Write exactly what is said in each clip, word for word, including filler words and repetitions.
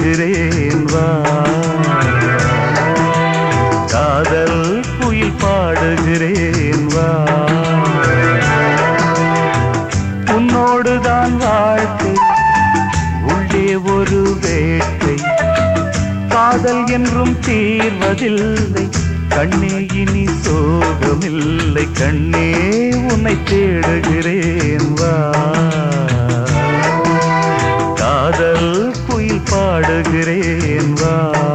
தேடுகிறேன் வா. காதல் குயில் பாடுகிறேன் வா. உன்னோடுதான் வாழ்க்கை உள்ளே ஒரு வேட்டை. காதல் என்றும் தீர்வதில்லை கண்ணே இனி சோகமில்லை. கண்ணே உன்னை தேடுகிறேன் வா. காதல் குயில் பாடுகிறேன் வா.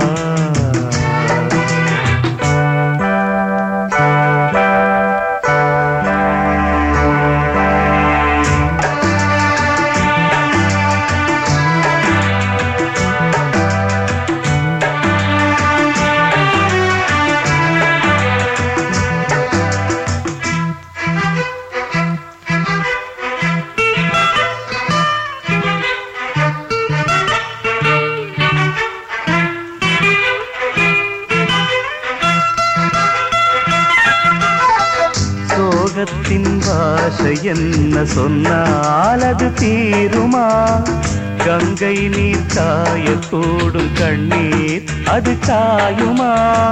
சோகத்தின் பாஷை என்ன சொன்னால் அது தீருமா? கங்கை நீர் காயக்கூடும் கண்ணீர் அது காயுமா?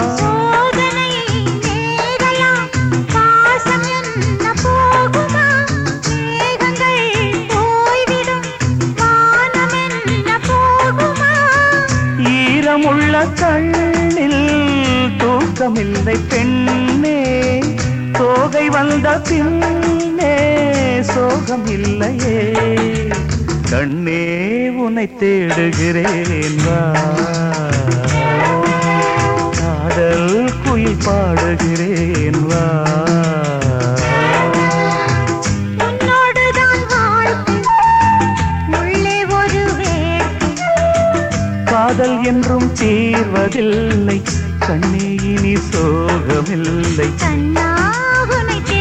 ஈரமுள்ள கண்ணில் தூக்கமில்லை பெண்ணே. சோகை வந்த பின்னே சோகம் இல்லையே. கண்ணே உன்னை தேடுகிறேன் வா. காதல் குயில் பாடுகிறேன் வா. உன்னோடுதான் வாழ்க்கை உள்ளே ஒரு வேட்டை. காதல் என்றும் தீர்வதில்லை கண்ணே இனி சோகமில்லை. கண்ணா உன்னை